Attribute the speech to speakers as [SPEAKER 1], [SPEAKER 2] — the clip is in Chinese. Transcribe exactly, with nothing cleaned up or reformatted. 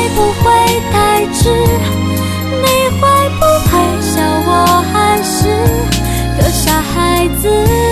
[SPEAKER 1] 不会太迟？你会不会笑我还是个傻孩子？